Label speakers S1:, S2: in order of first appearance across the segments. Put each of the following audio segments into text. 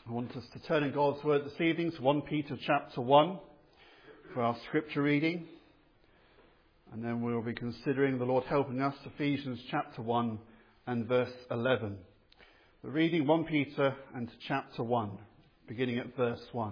S1: I want us to turn in God's Word this evening to 1 Peter chapter 1 for our scripture reading. And then we'll be considering the Lord helping us, Ephesians chapter 1 and verse 11. We're reading 1 Peter and chapter 1, beginning at verse 1.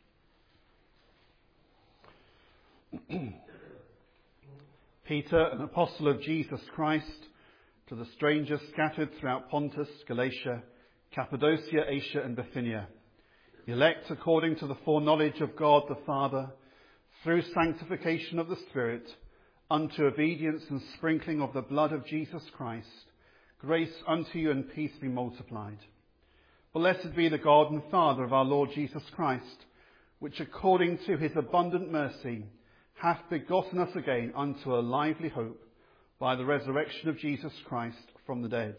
S1: Peter, an apostle of Jesus Christ, to the strangers scattered throughout Pontus, Galatia, Cappadocia, Asia and Bithynia, elect according to the foreknowledge of God the Father, through sanctification of the Spirit, unto obedience and sprinkling of the blood of Jesus Christ, grace unto you and peace be multiplied. Blessed be the God and Father of our Lord Jesus Christ, which according to his abundant mercy hath begotten us again unto a lively hope by the resurrection of Jesus Christ from the dead,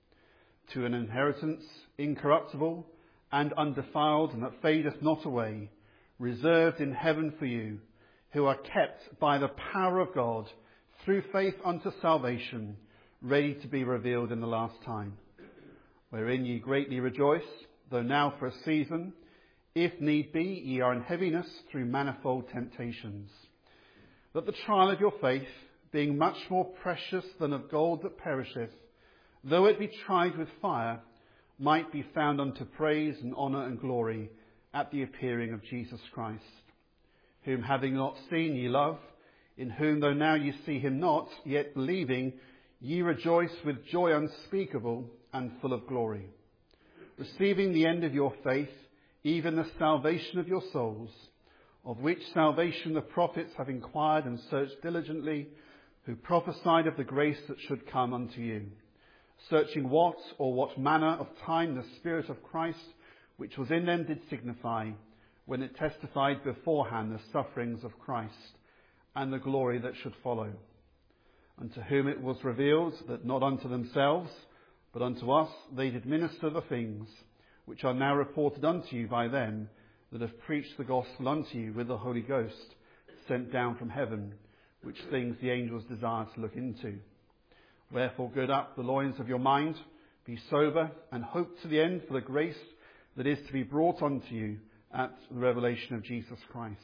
S1: to an inheritance incorruptible and undefiled and that fadeth not away, reserved in heaven for you, who are kept by the power of God through faith unto salvation, ready to be revealed in the last time, wherein ye greatly rejoice, though now for a season, if need be, ye are in heaviness through manifold temptations, that the trial of your faith, being much more precious than of gold that perisheth, though it be tried with fire, might be found unto praise and honour and glory at the appearing of Jesus Christ, whom having not seen ye love, in whom though now ye see him not, yet believing, ye rejoice with joy unspeakable and full of glory, receiving the end of your faith, even the salvation of your souls, of which salvation the prophets have inquired and searched diligently, who prophesied of the grace that should come unto you, searching what or what manner of time the Spirit of Christ, which was in them, did signify, when it testified beforehand the sufferings of Christ, and the glory that should follow. Unto whom it was revealed that not unto themselves, but unto us they did minister the things, which are now reported unto you by them that have preached the gospel unto you with the Holy Ghost, sent down from heaven, which things the angels desire to look into. Wherefore gird up the loins of your mind, be sober, and hope to the end for the grace that is to be brought unto you at the revelation of Jesus Christ.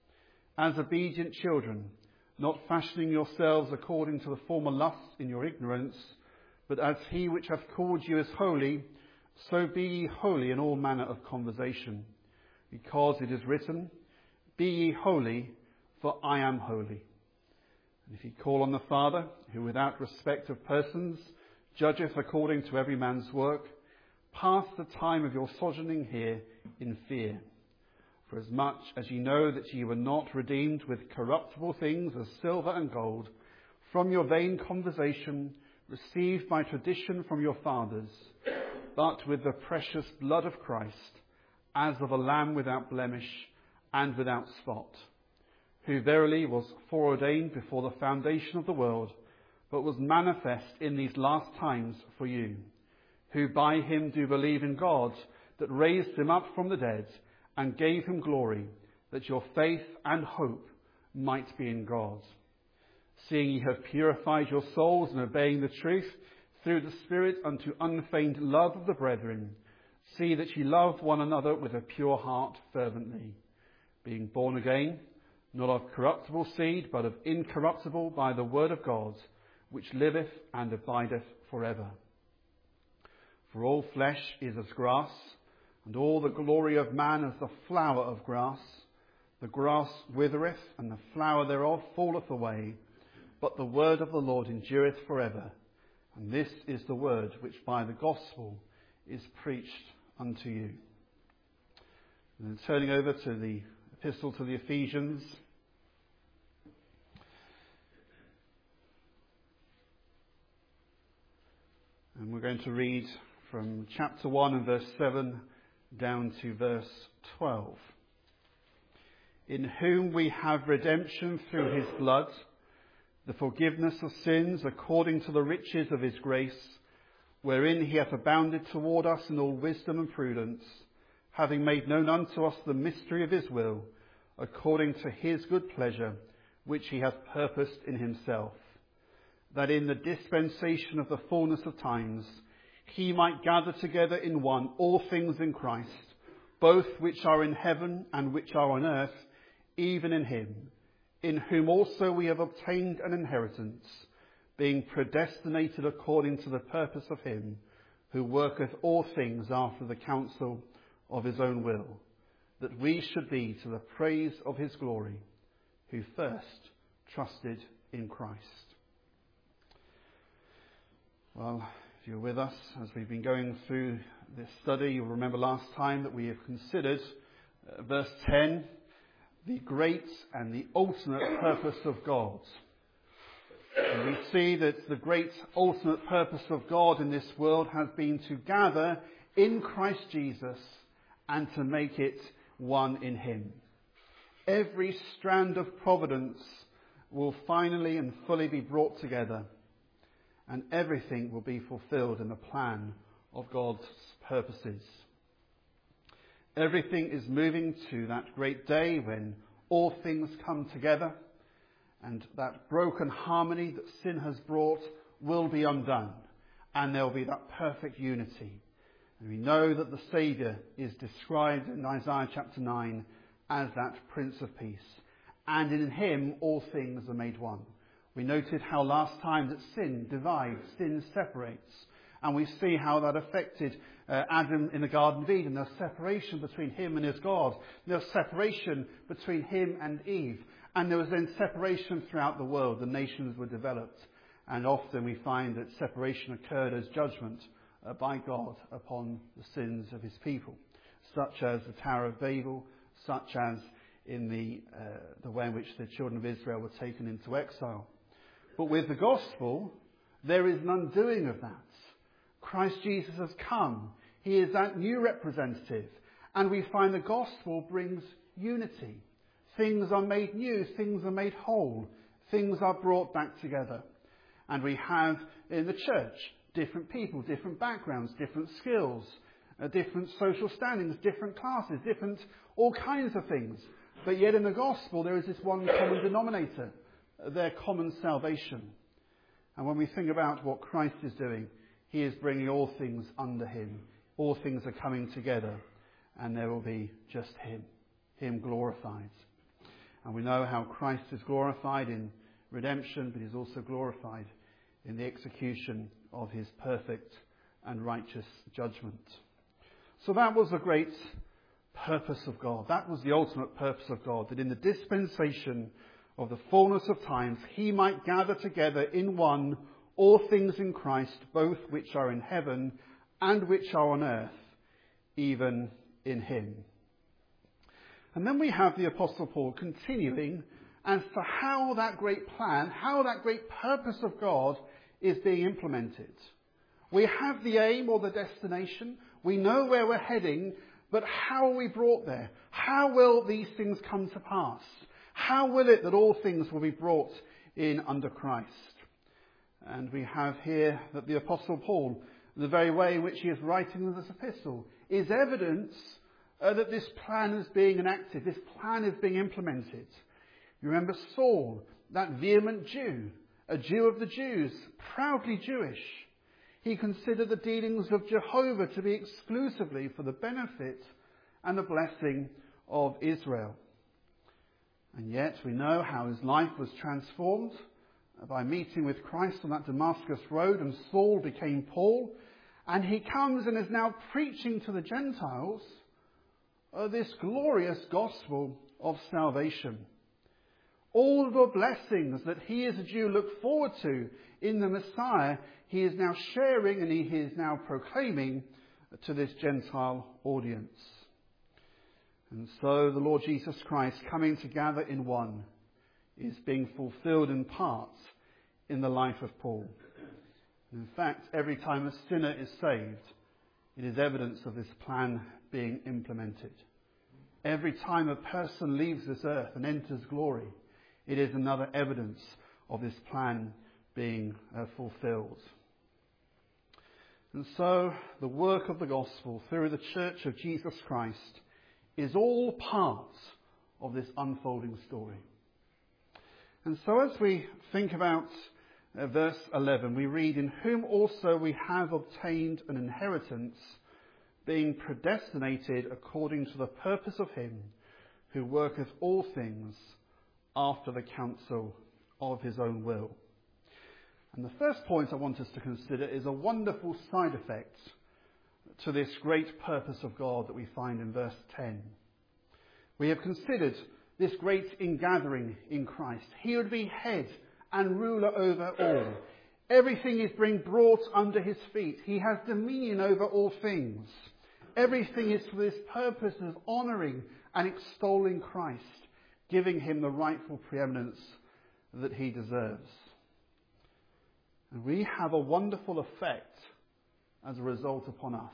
S1: As obedient children, not fashioning yourselves according to the former lusts in your ignorance, but as he which hath called you is holy, so be ye holy in all manner of conversation. Because it is written, be ye holy, for I am holy. And if ye call on the Father, who without respect of persons judgeth according to every man's work, pass the time of your sojourning here in fear. For as much as ye know that ye were not redeemed with corruptible things as silver and gold, from your vain conversation received by tradition from your fathers, but with the precious blood of Christ, as of a lamb without blemish and without spot, who verily was foreordained before the foundation of the world, but was manifest in these last times for you, who by him do believe in God, that raised him up from the dead, and gave him glory, that your faith and hope might be in God. Seeing ye have purified your souls in obeying the truth, through the Spirit unto unfeigned love of the brethren, see that ye love one another with a pure heart fervently, being born again, not of corruptible seed, but of incorruptible, by the word of God, which liveth and abideth forever. For all flesh is as grass, and all the glory of man as the flower of grass. The grass withereth, and the flower thereof falleth away, but the word of the Lord endureth forever. And this is the word which by the gospel is preached unto you. And then turning over to the epistle to the Ephesians. And we're going to read from chapter 1 and verse 7 down to verse 12. In whom we have redemption through his blood, the forgiveness of sins according to the riches of his grace, wherein he hath abounded toward us in all wisdom and prudence, having made known unto us the mystery of his will, according to his good pleasure, which he hath purposed in himself, that in the dispensation of the fullness of times he might gather together in one all things in Christ, both which are in heaven and which are on earth, even in him, in whom also we have obtained an inheritance, being predestinated according to the purpose of him, who worketh all things after the counsel of his own will, that we should be to the praise of his glory, who first trusted in Christ. Well, if you're with us as we've been going through this study, you'll remember last time that we have considered verse 10, the great and the ultimate purpose of God. And we see that the great ultimate purpose of God in this world has been to gather in Christ Jesus and to make it one in him. Every strand of providence will finally and fully be brought together, and everything will be fulfilled in the plan of God's purposes. Everything is moving to that great day when all things come together, and that broken harmony that sin has brought will be undone, and there will be that perfect unity. And we know that the Saviour is described in Isaiah chapter 9 as that Prince of Peace, and in him all things are made one. We noted how last time that sin divides, sin separates, and we see how that affected Adam in the Garden of Eden. There's separation between him and his God. There's separation between him and Eve. And there was then separation throughout the world. The nations were developed. And often we find that separation occurred as judgment by God upon the sins of his people, such as the Tower of Babel, such as in the way in which the children of Israel were taken into exile. But with the gospel, there is an undoing of that. Christ Jesus has come. He is that new representative. And we find the gospel brings unity. Things are made new. Things are made whole. Things are brought back together. And we have in the church different people, different backgrounds, different skills, different social standings, different classes, different all kinds of things. But yet in the gospel there is this one common denominator, their common salvation. And when we think about what Christ is doing, he is bringing all things under him. All things are coming together, and there will be just him glorified. And we know how Christ is glorified in redemption, but he's also glorified in the execution of his perfect and righteous judgment. So that was the great purpose of God. That was the ultimate purpose of God, that in the dispensation of the fullness of times, he might gather together in one all things in Christ, both which are in heaven and which are on earth, even in him. And then we have the Apostle Paul continuing as to how that great plan, how that great purpose of God is being implemented. We have the aim or the destination. We know where we're heading, but how are we brought there? How will these things come to pass? How will it that all things will be brought in under Christ? And we have here that the Apostle Paul, the very way in which he is writing this epistle, is evidence that this plan is being enacted, this plan is being implemented. You remember Saul, that vehement Jew, a Jew of the Jews, proudly Jewish. He considered the dealings of Jehovah to be exclusively for the benefit and the blessing of Israel. And yet we know how his life was transformed by meeting with Christ on that Damascus road, and Saul became Paul, and he comes and is now preaching to the Gentiles this glorious gospel of salvation. All the blessings that he as a Jew looked forward to in the Messiah, he is now sharing and he is now proclaiming to this Gentile audience. And so the Lord Jesus Christ coming to gather in one is being fulfilled in part in the life of Paul. In fact, every time a sinner is saved, it is evidence of this plan being implemented. Every time a person leaves this earth and enters glory, it is another evidence of this plan being fulfilled. And so the work of the gospel through the Church of Jesus Christ is all part of this unfolding story. And so as we think about verse 11, we read, "In whom also we have obtained an inheritance, being predestinated according to the purpose of him who worketh all things after the counsel of his own will. And the first point I want us to consider is a wonderful side effect to this great purpose of God that we find in verse 10. We have considered this great ingathering in Christ. He would be head and ruler over all. Everything is being brought under his feet. He has dominion over all things. Everything is for this purpose of honouring and extolling Christ, giving him the rightful preeminence that he deserves. And we have a wonderful effect as a result upon us.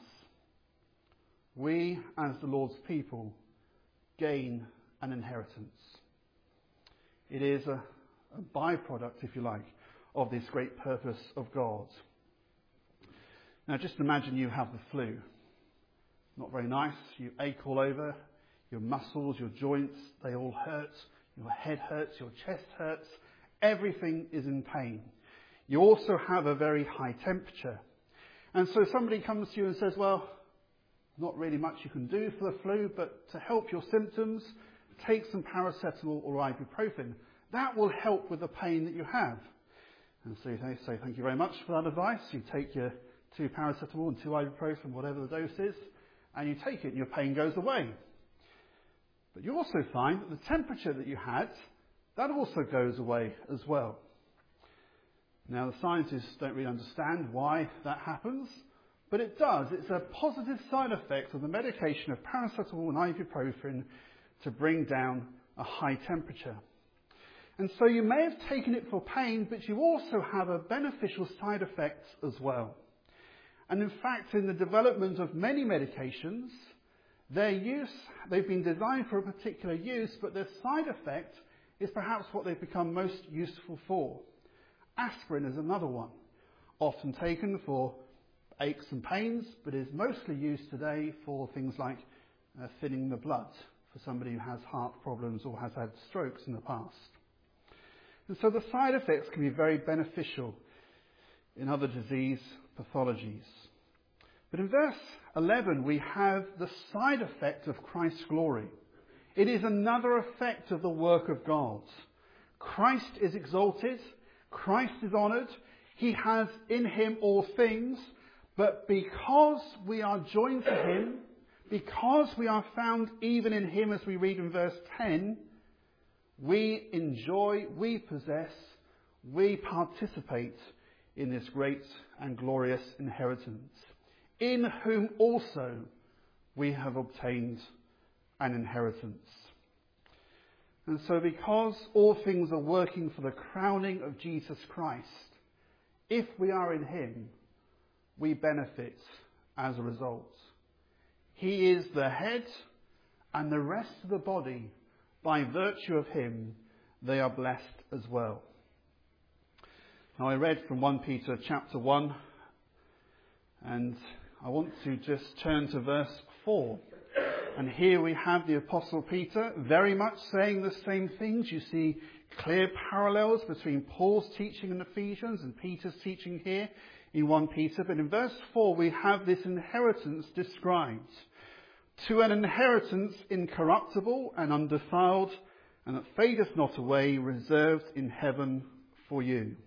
S1: We, as the Lord's people, gain an inheritance. It is a byproduct, if you like, of this great purpose of God. Now just imagine you have the flu. Not very nice. You ache all over. Your muscles, your joints, they all hurt. Your head hurts. Your chest hurts. Everything is in pain. You also have a very high temperature. And so somebody comes to you and says, well, not really much you can do for the flu, but to help your symptoms, take some paracetamol or ibuprofen. That will help with the pain that you have. And so they say, thank you very much for that advice. You take your 2 paracetamol and 2 ibuprofen, whatever the dose is, and you take it and your pain goes away. But you also find that the temperature that you had, that also goes away as well. Now, the scientists don't really understand why that happens, but it does. It's a positive side effect of the medication of paracetamol and ibuprofen to bring down a high temperature. And so you may have taken it for pain, but you also have a beneficial side effect as well. And in fact, in the development of many medications, their use, they've been designed for a particular use, but their side effect is perhaps what they've become most useful for. Aspirin is another one, often taken for aches and pains, but is mostly used today for things like thinning the blood for somebody who has heart problems or has had strokes in the past. And so the side effects can be very beneficial in other disease pathologies. But in verse 11 we have the side effect of Christ's glory. It is another effect of the work of God. Christ is exalted, Christ is honoured, he has in him all things, but because we are joined to him, because we are found even in him, as we read in verse 10, we enjoy, we possess, we participate in this great and glorious inheritance, in whom also we have obtained an inheritance. And so because all things are working for the crowning of Jesus Christ, if we are in him, we benefit as a result. He is the head, and the rest of the body, by virtue of him, they are blessed as well. Now I read from 1 Peter chapter 1, and I want to just turn to verse 4. And here we have the Apostle Peter very much saying the same things. You see clear parallels between Paul's teaching in Ephesians and Peter's teaching here in 1 Peter. But in verse 4 we have this inheritance described. To an inheritance incorruptible and undefiled, and that fadeth not away, reserved in heaven for you.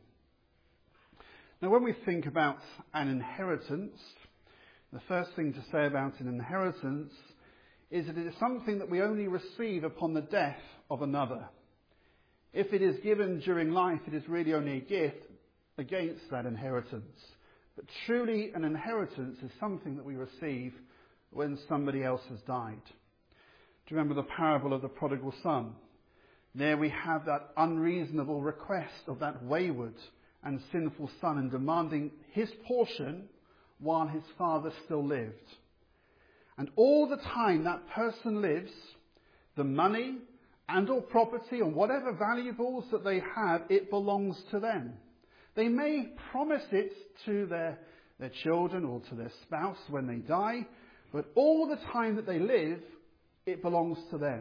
S1: Now when we think about an inheritance, the first thing to say about an inheritance is that it is something that we only receive upon the death of another. If it is given during life, it is really only a gift against that inheritance. But truly an inheritance is something that we receive when somebody else has died. Do you remember the parable of the prodigal son? There we have that unreasonable request of that wayward and sinful son and demanding his portion while his father still lived. And all the time that person lives, the money and or property or whatever valuables that they have, it belongs to them. They may promise it to their children or to their spouse when they die, but all the time that they live, it belongs to them.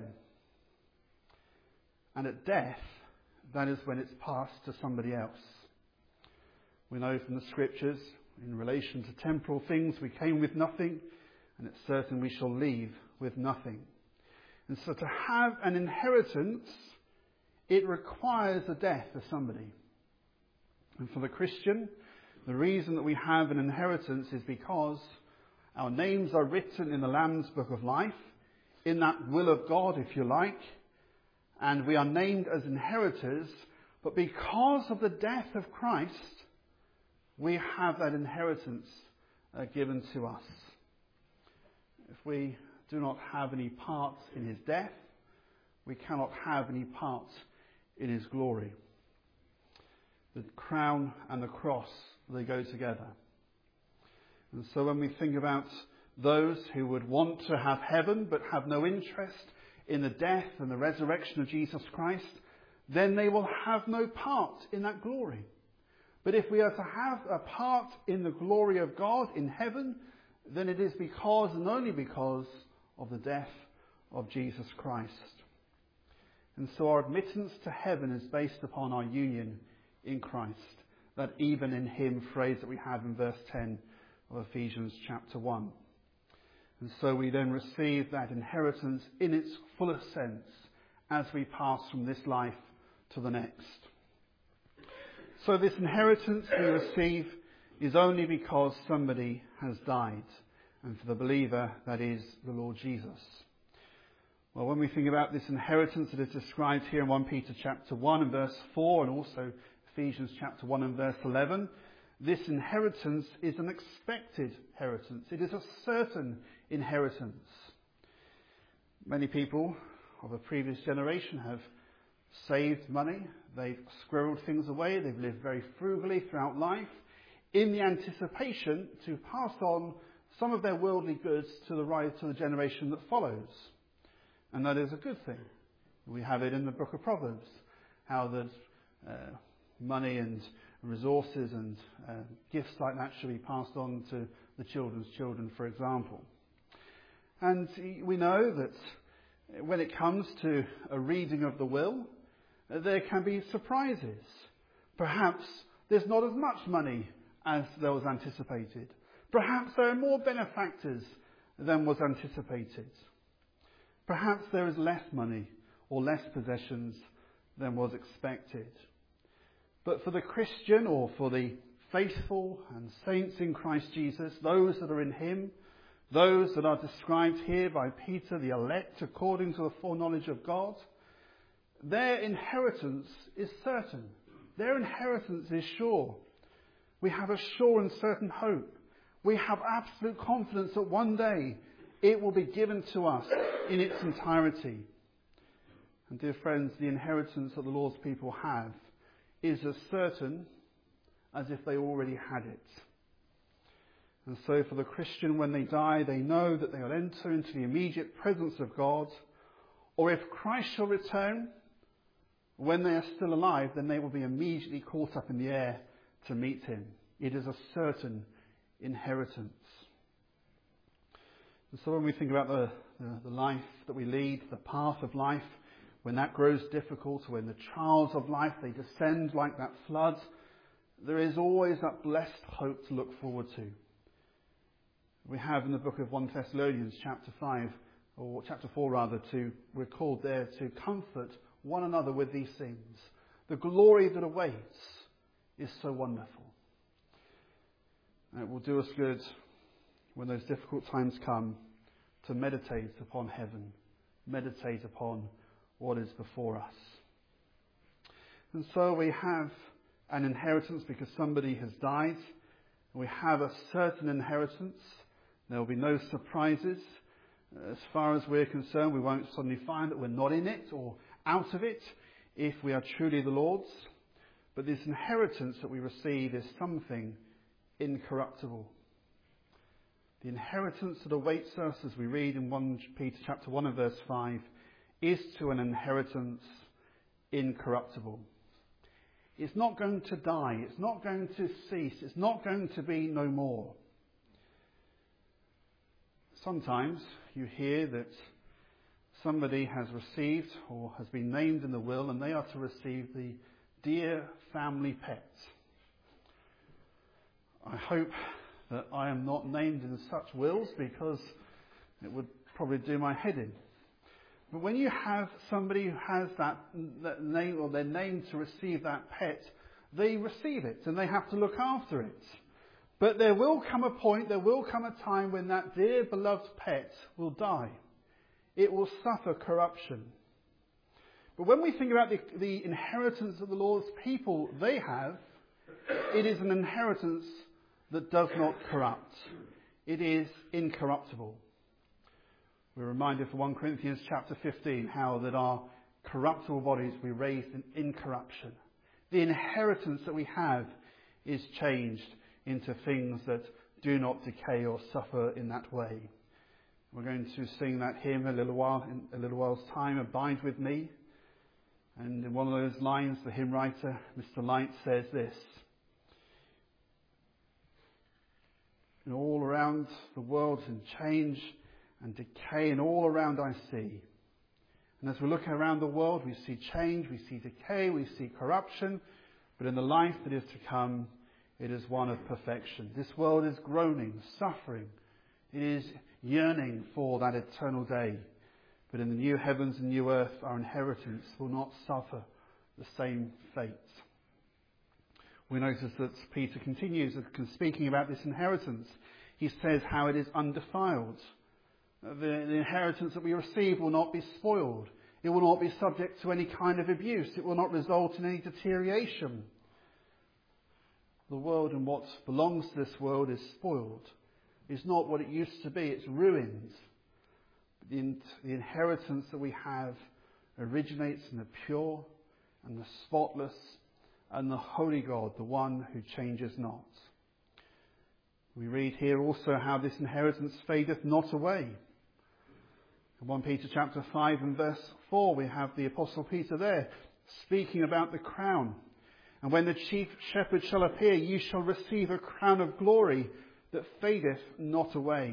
S1: And at death, that is when it's passed to somebody else. We know from the scriptures, in relation to temporal things, we came with nothing, and it's certain we shall leave with nothing. And so to have an inheritance, it requires the death of somebody. And for the Christian, the reason that we have an inheritance is because our names are written in the Lamb's Book of Life, in that will of God, if you like, and we are named as inheritors, but because of the death of Christ, we have that inheritance given to us. If we do not have any part in his death, we cannot have any part in his glory. The crown and the cross, they go together. And so when we think about those who would want to have heaven but have no interest in the death and the resurrection of Jesus Christ, then they will have no part in that glory. But if we are to have a part in the glory of God in heaven, then it is because and only because of the death of Jesus Christ. And so our admittance to heaven is based upon our union in Christ. That even in him phrase that we have in verse 10 of Ephesians chapter 1. And so we then receive that inheritance in its fullest sense as we pass from this life to the next. So this inheritance we receive is only because somebody has died. And for the believer, that is the Lord Jesus. Well, when we think about this inheritance that is described here in 1 Peter chapter 1 and verse 4 and also Ephesians chapter 1 and verse 11, this inheritance is an expected inheritance. It is a certain inheritance. Many people of a previous generation have saved money. They've squirreled things away. They've lived very frugally throughout life in the anticipation to pass on some of their worldly goods to the generation that follows. And that is a good thing. We have it in the book of Proverbs, how the money and resources and gifts like that should be passed on to the children's children, for example. And we know that when it comes to a reading of the will, there can be surprises. Perhaps there's not as much money as there was anticipated. Perhaps there are more benefactors than was anticipated. Perhaps there is less money or less possessions than was expected. But for the Christian or for the faithful and saints in Christ Jesus, those that are in him, those that are described here by Peter, the elect according to the foreknowledge of God, their inheritance is certain. Their inheritance is sure. We have a sure and certain hope. We have absolute confidence that one day it will be given to us in its entirety. And dear friends, the inheritance that the Lord's people have is as certain as if they already had it. And so for the Christian, when they die, they know that they will enter into the immediate presence of God. Or if Christ shall return, when they are still alive, then they will be immediately caught up in the air to meet him. It is a certain inheritance. And so when we think about the life that we lead, the path of life, when that grows difficult, when the trials of life, they descend like that flood, there is always that blessed hope to look forward to. We have in the book of 1 Thessalonians chapter 5, or chapter 4 rather, we're called there to comfort one another with these things. The glory that awaits is so wonderful. And it will do us good when those difficult times come to meditate upon heaven, meditate upon what is before us. And so we have an inheritance because somebody has died. We have a certain inheritance. There will be no surprises. As far as we're concerned, we won't suddenly find that we're not in it or out of it if we are truly the Lord's. But this inheritance that we receive is something incorruptible. The inheritance that awaits us, as we read in 1 Peter chapter 1 and verse 5, is to an inheritance incorruptible. It's not going to die. It's not going to cease. It's not going to be no more. Sometimes you hear that somebody has received or has been named in the will and they are to receive the dear family pet. I hope that I am not named in such wills, because It would probably do my head in. But when you have somebody who has that name or their name to receive that pet, they receive it and they have to look after it. But there will come a point, there will come a time when that dear beloved pet will die. It will suffer corruption. But when we think about the inheritance of the Lord's people they have, it is an inheritance that does not corrupt. It is incorruptible. We're reminded from 1 Corinthians chapter 15 how that our corruptible bodies will be raised in incorruption. The inheritance that we have is changed into things that do not decay or suffer in that way. We're going to sing that hymn in a little while's time, Abide With Me. And in one of those lines, the hymn writer, Mr. Light, says this: "And all around the world's in change and decay, and all around I see." And as we look around the world, we see change, we see decay, we see corruption. But in the life that is to come, it is one of perfection. This world is groaning, suffering. It is yearning for that eternal day. But in the new heavens and new earth, our inheritance will not suffer the same fate. We notice that Peter continues speaking about this inheritance. He says how it is undefiled. The inheritance that we receive will not be spoiled. It will not be subject to any kind of abuse. It will not result in any deterioration. The world and what belongs to this world is spoiled. It's not what it used to be. It's ruined. The inheritance that we have originates in the pure and the spotless and the holy God, the one who changes not. We read here also how this inheritance fadeth not away. In 1 Peter chapter 5 and verse 4, we have the Apostle Peter there speaking about the crown. "And when the chief shepherd shall appear, ye shall receive a crown of glory that fadeth not away."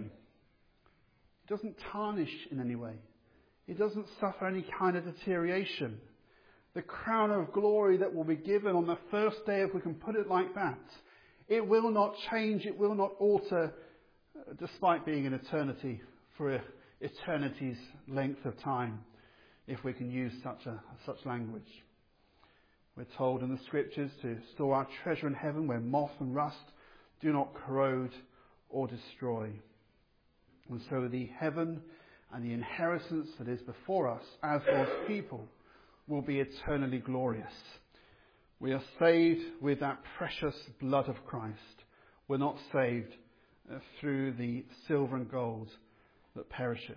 S1: It doesn't tarnish in any way. It doesn't suffer any kind of deterioration. The crown of glory that will be given on the first day, if we can put it like that, it will not change, it will not alter, despite being in eternity, for eternity's length of time, if we can use such language. We're told in the scriptures to store our treasure in heaven where moth and rust do not corrode or destroy. And so the heaven and the inheritance that is before us as God's people will be eternally glorious. We are saved with that precious blood of Christ. We're not saved through the silver and gold that perisheth.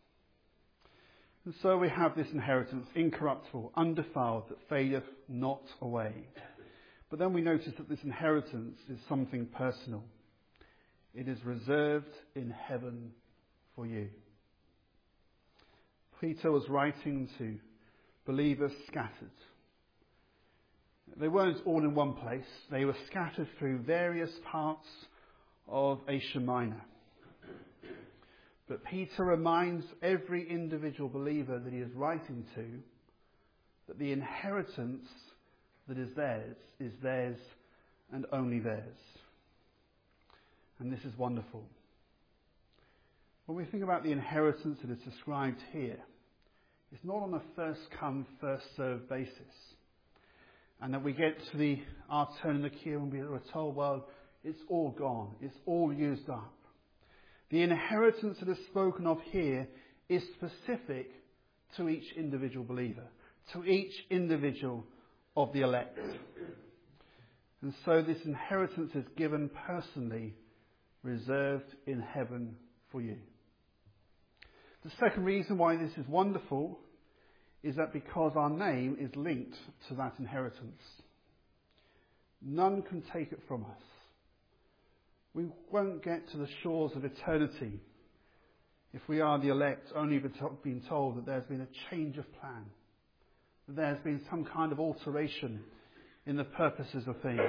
S1: And so we have this inheritance, incorruptible, undefiled, that fadeth not away. But then we notice that this inheritance is something personal. It is reserved in heaven for you. Peter was writing to believers scattered. They weren't all in one place. They were scattered through various parts of Asia Minor. But Peter reminds every individual believer that he is writing to that the inheritance that is theirs and only theirs. And this is wonderful. When we think about the inheritance that is described here, it's not on a first come, first served basis. And that we get to our turn in the queue and we are told, well, it's all gone. It's all used up. The inheritance that is spoken of here is specific to each individual believer, to each individual of the elect. And so this inheritance is given personally, reserved in heaven for you. The second reason why this is wonderful is that because our name is linked to that inheritance. None can take it from us. We won't get to the shores of eternity if we are the elect only being told that there's been a change of plan, that there's been some kind of alteration in the purposes of things.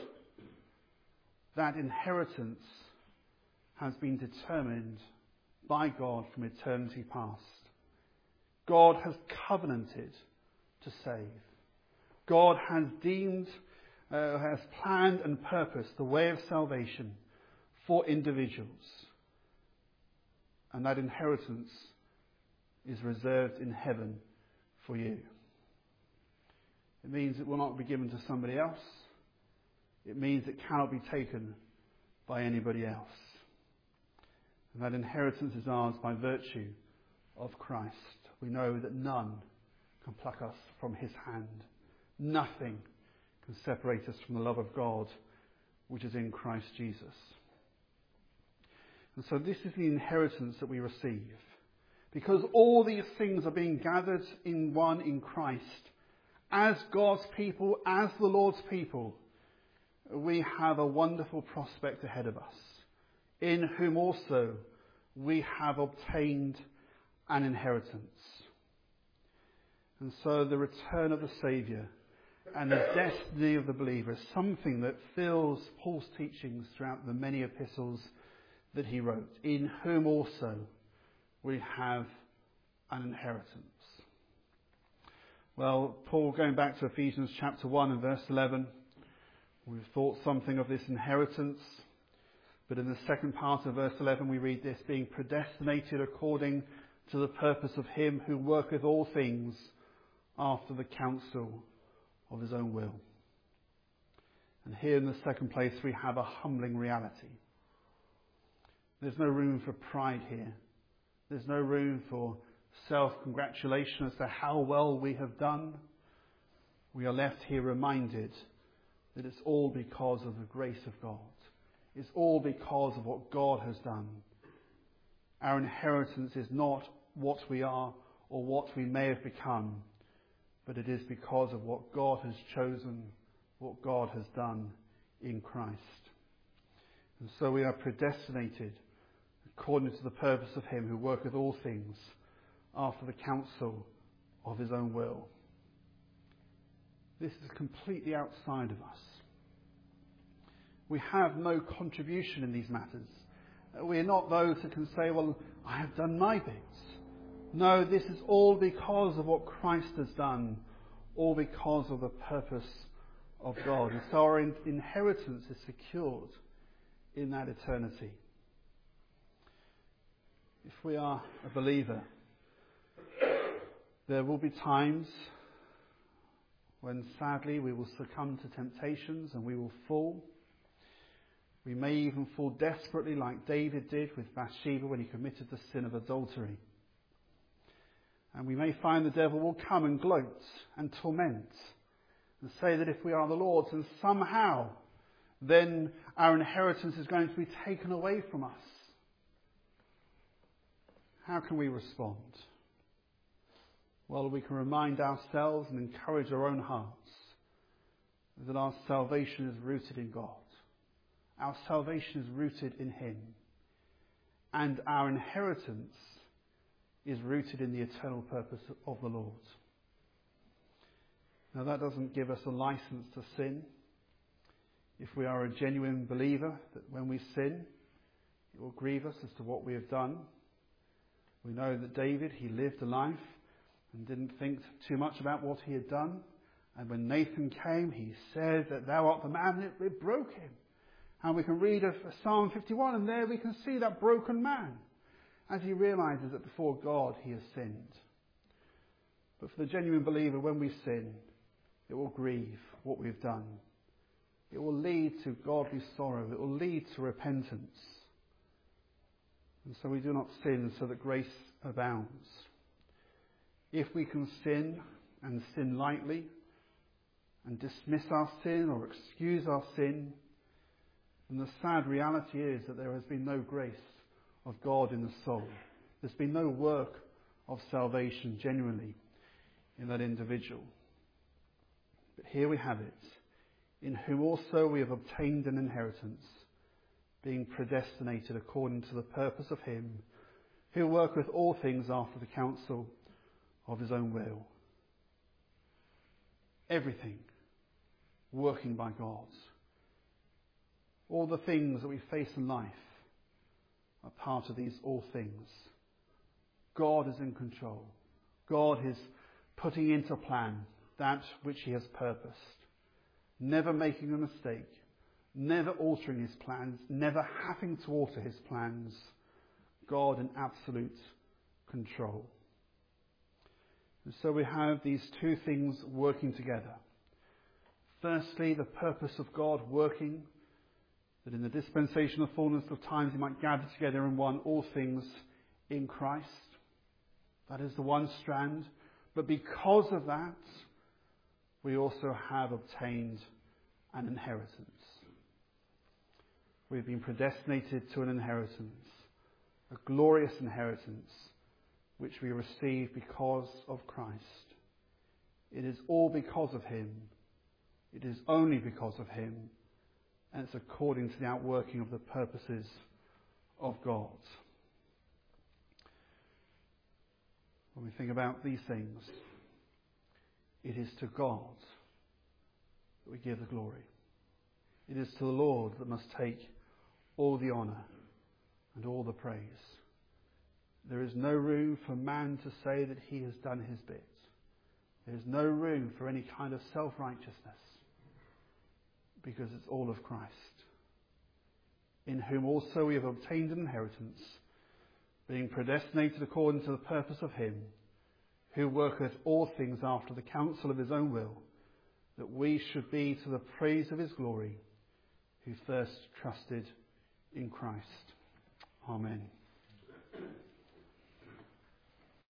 S1: That inheritance has been determined by God from eternity past. God has covenanted to save. God has has planned and purposed the way of salvation for individuals. And that inheritance is reserved in heaven for you. It means it will not be given to somebody else. It means it cannot be taken by anybody else. And that inheritance is ours by virtue of Christ. We know that none can pluck us from his hand. Nothing can separate us from the love of God, which is in Christ Jesus. And so this is the inheritance that we receive. Because all these things are being gathered in one in Christ. As God's people, as the Lord's people, we have a wonderful prospect ahead of us, in whom also we have obtained an inheritance. And so the return of the Saviour and the destiny of the believer is something that fills Paul's teachings throughout the many epistles that he wrote, in whom also we have an inheritance. Well, Paul, going back to Ephesians chapter 1 and verse 11, we've thought something of this inheritance, but in the second part of verse 11 we read this, being predestinated according to the purpose of him who worketh all things after the counsel of his own will. And here in the second place we have a humbling reality. There's no room for pride here. There's no room for self-congratulation as to how well we have done. We are left here reminded that it's all because of the grace of God. It's all because of what God has done. Our inheritance is not what we are or what we may have become, but it is because of what God has chosen, what God has done in Christ. And so we are predestinated according to the purpose of him who worketh all things after the counsel of his own will. This is completely outside of us. We have no contribution in these matters. We are not those that can say, well, I have done my bits. No, this is all because of what Christ has done, all because of the purpose of God. And so our inheritance is secured in that eternity. If we are a believer, there will be times when sadly we will succumb to temptations and we will fall. We may even fall desperately like David did with Bathsheba when he committed the sin of adultery. And we may find the devil will come and gloat and torment and say that if we are the Lord's, and somehow then our inheritance is going to be taken away from us. How can we respond? Well, we can remind ourselves and encourage our own hearts that our salvation is rooted in God. Our salvation is rooted in him. And our inheritance is rooted in the eternal purpose of the Lord. Now that doesn't give us a license to sin. If we are a genuine believer, that when we sin, it will grieve us as to what we have done. We know that David, he lived a life and didn't think too much about what he had done. And when Nathan came, he said that thou art the man, it broke him. And we can read of Psalm 51, and there we can see that broken man as he realizes that before God he has sinned. But for the genuine believer, when we sin, it will grieve what we've done. It will lead to godly sorrow. It will lead to repentance. And so we do not sin so that grace abounds. If we can sin and sin lightly and dismiss our sin or excuse our sin, then the sad reality is that there has been no grace of God in the soul. There's been no work of salvation genuinely in that individual. But here we have it, in whom also we have obtained an inheritance, being predestinated according to the purpose of him who worketh all things after the counsel of his own will. Everything working by God. All the things that we face in life are part of these all things. God is in control. God is putting into plan that which he has purposed. Never making a mistake. Never altering his plans. Never having to alter his plans. God in absolute control. And so we have these two things working together. Firstly, the purpose of God working, that in the dispensation of fullness of times he might gather together in one all things in Christ. That is the one strand. But because of that, we also have obtained an inheritance. We've been predestinated to an inheritance, a glorious inheritance, which we receive because of Christ. It is all because of him. It is only because of him. And it's according to the outworking of the purposes of God. When we think about these things, it is to God that we give the glory. It is to the Lord that must take all the honour and all the praise. There is no room for man to say that he has done his bit. There is no room for any kind of self-righteousness, because it's all of Christ, in whom also we have obtained an inheritance, being predestinated according to the purpose of him, who worketh all things after the counsel of his own will, that we should be to the praise of his glory, who first trusted in Christ. Amen.